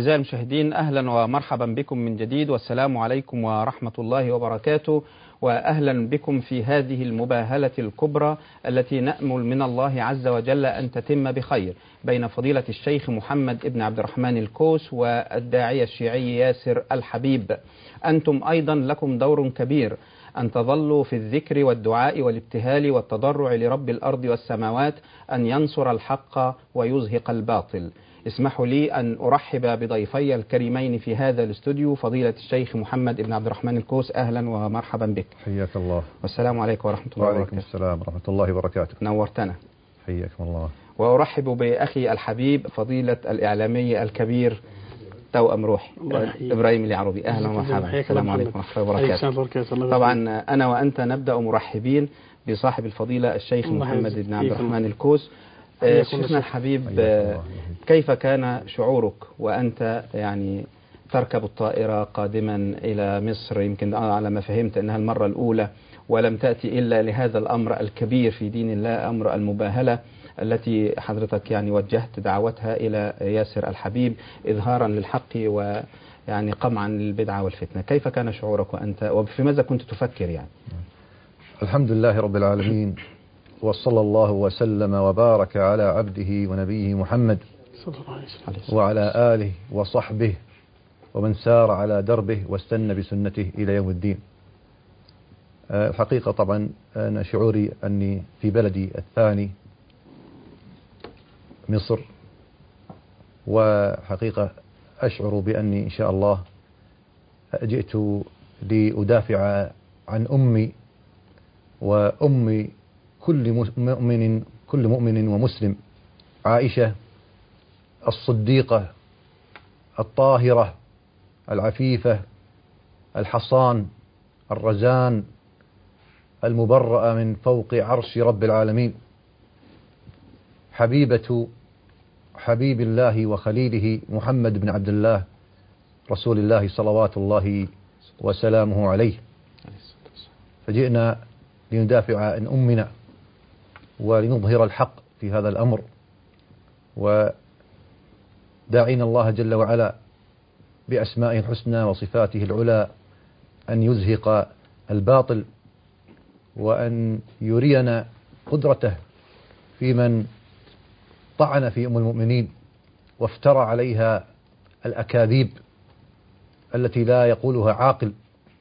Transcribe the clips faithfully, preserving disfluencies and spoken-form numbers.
أعزائي المشاهدين، أهلا ومرحبا بكم من جديد، والسلام عليكم ورحمة الله وبركاته، وأهلا بكم في هذه المباهلة الكبرى التي نأمل من الله عز وجل أن تتم بخير بين فضيلة الشيخ محمد ابن عبد الرحمن الكوس والداعية الشيعي ياسر الحبيب. أنتم أيضا لكم دور كبير أن تظلوا في الذكر والدعاء والابتهال والتضرع لرب الأرض والسماوات أن ينصر الحق ويزهق الباطل. اسمحوا لي أن أرحب بضيفي الكريمين في هذا الاستوديو، فضيلة الشيخ محمد بن عبد الرحمن الكوس، أهلا ومرحبا بك. حياك الله. والسلام عليكم ورحمة الله وبركاته. وعليكم السلام ورحمة الله وبركاته. نورتنا. حياكم الله. وأرحب بأخي الحبيب فضيلة الإعلامي الكبير توأم روحي إبراهيم اليعربي، أهلا ومرحبا. السلام عليكم ورحمة الله وبركاته. طبعا أنا وأنت نبدأ مرحبين بصاحب الفضيلة الشيخ محمد بن عبد الرحمن الكوس. شيخنا الحبيب، كيف كان شعورك وأنت يعني تركب الطائرة قادما إلى مصر؟ يمكن على ما فهمت أنها المرة الأولى، ولم تأتي إلا لهذا الأمر الكبير في دين الله، أمر المباهلة التي حضرتك يعني وجهت دعوتها إلى ياسر الحبيب إظهارا للحق ويعني قمعا للبدعة والفتنة. كيف كان شعورك وأنت، وفي ماذا كنت تفكر يعني؟ الحمد لله رب العالمين، وصلى الله وسلم وبارك على عبده ونبيه محمد وعلى آله وصحبه ومن سار على دربه واستنى بسنته إلى يوم الدين. الحقيقة طبعا أنا شعوري أني في بلدي الثاني مصر، وحقيقة أشعر بأني إن شاء الله جئت لأدافع عن أمي وأمي كل مؤمن كل مؤمن ومسلم، عائشة الصديقة الطاهرة العفيفة الحصان الرزان المبرأة من فوق عرش رب العالمين، حبيبة حبيب الله وخليله محمد بن عبد الله رسول الله صلوات الله وسلامه عليه. فجئنا لندافع عن أمنا ولنظهر الحق في هذا الأمر، وداعين الله جل وعلا بأسمائه الحسنى وصفاته العلى أن يزهق الباطل، وأن يرينا قدرته في من طعن في أم المؤمنين وافترى عليها الأكاذيب التي لا يقولها عاقل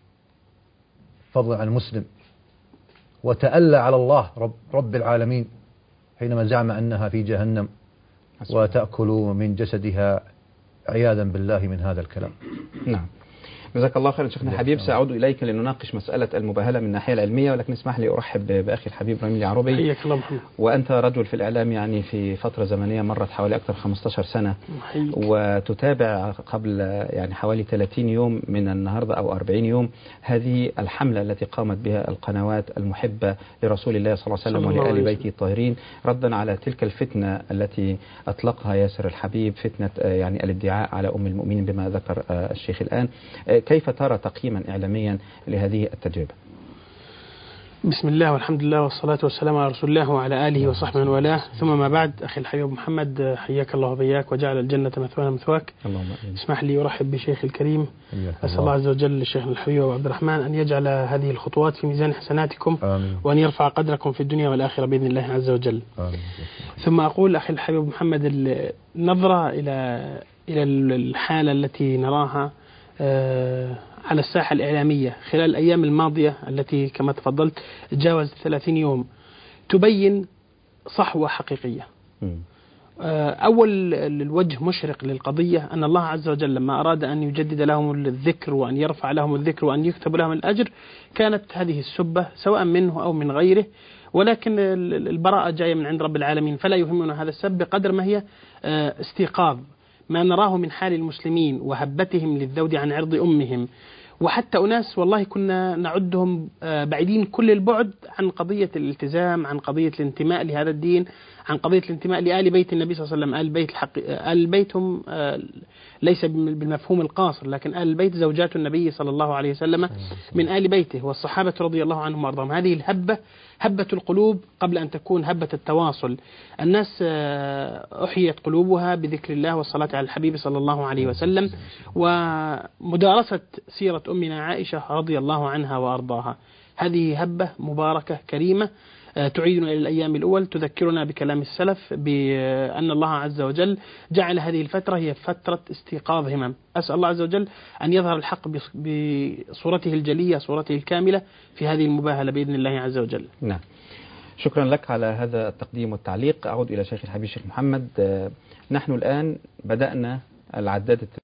فضلا عن مسلم، وتألى على الله رب, رب العالمين حينما زعم أنها في جهنم وتأكل من جسدها عياذا بالله من هذا الكلام. نعم، جزاك الله خيرا شيخنا الحبيب. سأعود إليك لنناقش مسألة المباهلة من الناحية العلمية، ولكن اسمح لي أرحب بأخي الحبيب إبراهيم اليعربي. حياك الله محمد. وأنت رجل في الإعلام يعني في فترة زمنية مرت حوالي أكثر خمسة عشر سنة، حيك. وتتابع قبل يعني حوالي ثلاثين يوم من النهاردة أو أربعين يوم هذه الحملة التي قامت بها القنوات المحبة لرسول الله صلى الله عليه وسلم ولآل بيته الطاهرين ردا على تلك الفتنة التي أطلقها ياسر الحبيب، فتنة يعني الادعاء على أم المؤمنين بما ذكر الشيخ الآن. كيف ترى تقييما إعلاميا لهذه التجربة؟ بسم الله والحمد لله والصلاة والسلام على رسول الله وعلى آله وصحبه من والاه، ثم ما بعد. أخي الحبيب محمد، حياك الله وبياك وجعل الجنة مثوانا مثواك. اللهم آمين. اسمح لي أرحب بشيخ الكريم، أسأل الله عز وجل للشيخ الحبيب وعبد الرحمن أن يجعل هذه الخطوات في ميزان حسناتكم، آمين. وأن يرفع قدركم في الدنيا والآخرة بإذن الله عز وجل، آمين. ثم أقول أخي الحبيب محمد، النظرة إلى إلى الحالة التي نراها على الساحة الإعلامية خلال الأيام الماضية التي كما تفضلت تجاوزت ثلاثين يوم تبين صحوة حقيقية. أول الوجه مشرق للقضية أن الله عز وجل لما أراد أن يجدد لهم الذكر وأن يرفع لهم الذكر وأن يكتب لهم الأجر، كانت هذه السبة سواء منه أو من غيره، ولكن البراءة جاية من عند رب العالمين، فلا يهمنا هذا السب بقدر ما هي استيقاظ ما نراه من حال المسلمين وهبتهم للذود عن عرض أمهم وحتى أناس والله كنا نعدهم بعيدين كل البعد عن قضية الالتزام، عن قضية الانتماء لهذا الدين، عن قضية الانتماء لآل بيت النبي صلى الله عليه وسلم. آل بيت الحق... آل البيت هم ليس بالمفهوم القاصر، لكن آل البيت زوجات النبي صلى الله عليه وسلم من آل بيته، والصحابة رضي الله عنهم وأرضاهم. هذه الهبة هبة القلوب قبل أن تكون هبة التواصل. الناس أحيت قلوبها بذكر الله والصلاة على الحبيب صلى الله عليه وسلم ومدارسة سيرة أمنا عائشة رضي الله عنها وأرضاها. هذه هبة مباركة كريمة تعيدنا إلى الأيام الأول، تذكرنا بكلام السلف بأن الله عز وجل جعل هذه الفترة هي فترة استيقاظ همم. أسأل الله عز وجل أن يظهر الحق بصورته الجلية، صورته الكاملة في هذه المباهلة بإذن الله عز وجل. نعم، شكرا لك على هذا التقديم والتعليق. أعود إلى شيخ الحبيب الشيخ محمد. نحن الآن بدأنا العداد